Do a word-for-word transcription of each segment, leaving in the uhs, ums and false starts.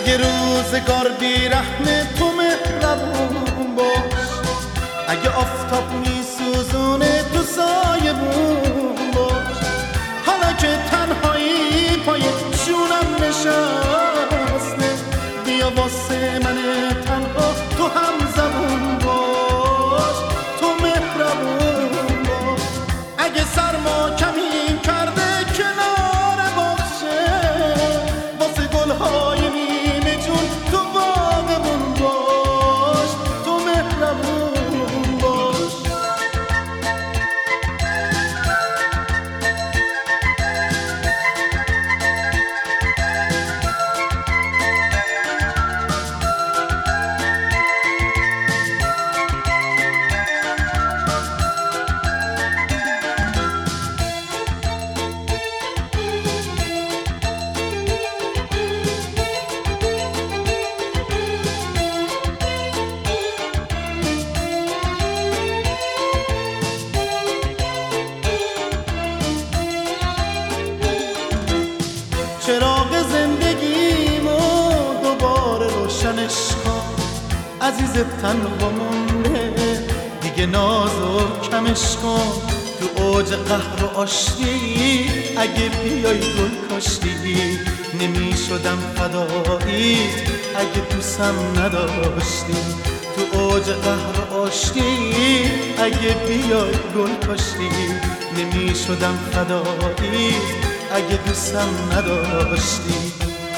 اگه روزگار بی رحم تو مهربون باش، اگه آفتاب میسوزونه تو سایبون باش. حالا که تنهایی پای شونم نشسته، بیا واسه من تنها تو هم زبون باش، تو مهربون باش. اگه سرما کمی کرده کنار باغچه، واسه گلهای نیمه جون تو باغبون باش، تو مهربون باش. چراغ زندگیمو دوباره روشنش کن، عزیز تنها مونده دیگه نازو کمش کن. تو اوج قهر و آشتی اگه بیای گل کاشتی، نمی شدم فداییت اگه دوستم نداشتی. تو اوج قهر و آشتی اگه بیای گل کاشتی، نمی شدم فداییت اگه دوستم نداشتی.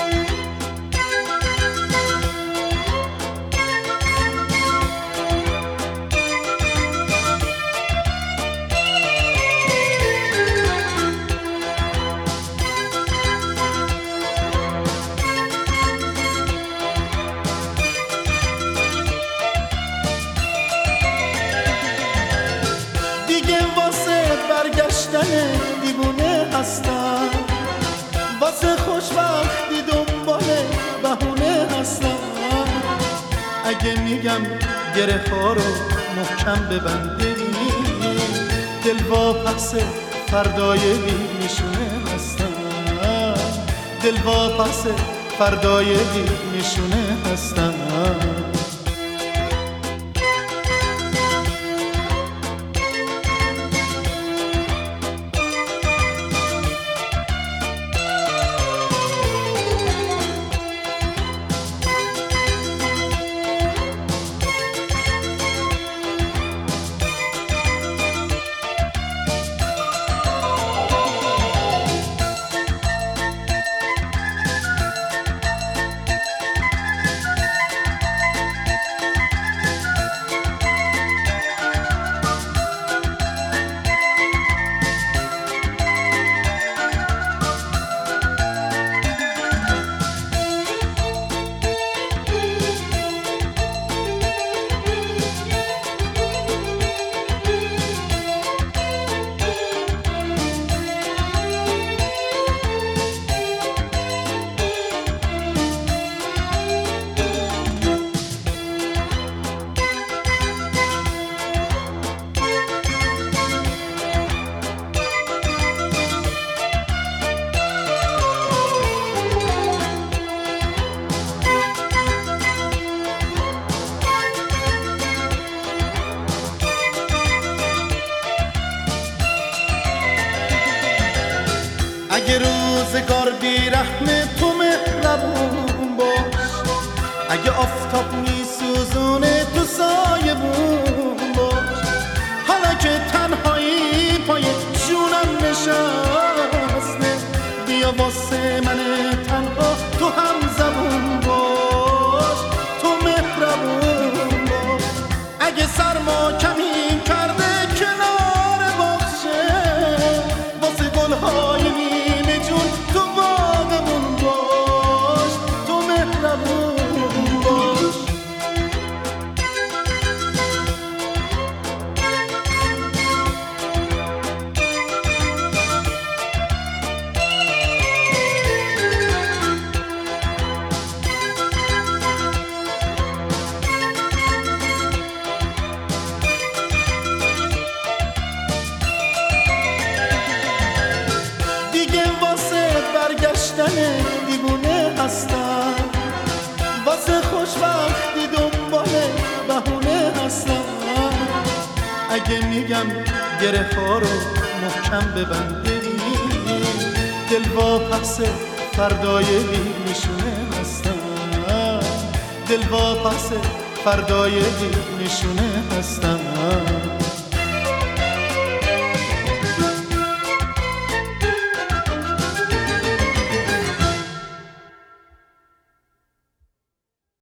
دیگه واسه برگشتن دیوونه هستم، واسه خوشبختی دنبال بهونه هستم. اگه میگم گره ها رو محکم ببندی، دل واپس فردای بی نشونه هستم، دل واپس فردای بی نشونه هستم. اگه روزگار بی رحم تو مهربون باش، اگه آفتاب میسوزونه تو سایبون باش. حالا که تنهایی پای جونم نشسته، بیا واسه من تنها تو هم زبون باش، تو مهربون باش. اگه سرما کمی کرده کنار باغچه، واسه گلهای نیمه جون تو باغبون باش، تو مهربون باش. دیگه میگم گره ها رو محکم ببنده، دل واپس فردای بی نشونه هستم، دل واپس فردای بی نشونه هستم.